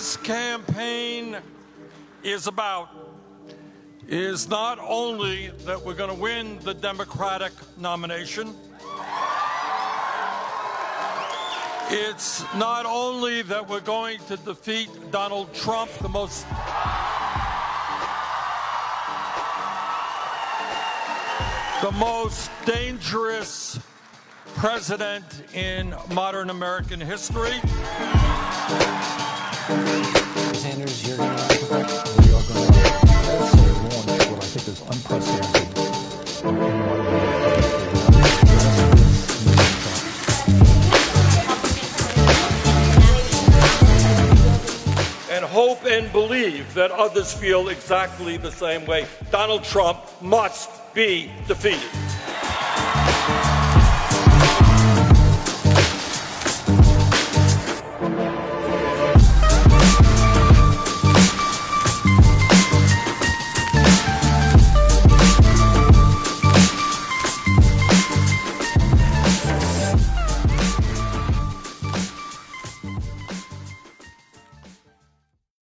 this campaign is about is not only that we're going to win the Democratic nomination, it's not only that we're going to defeat Donald Trump, the most dangerous president in modern American history. Sanders, you're going to we are going to launch what I think is unprecedented in modern and hope and believe that others feel exactly the same way. Donald Trump must be defeated.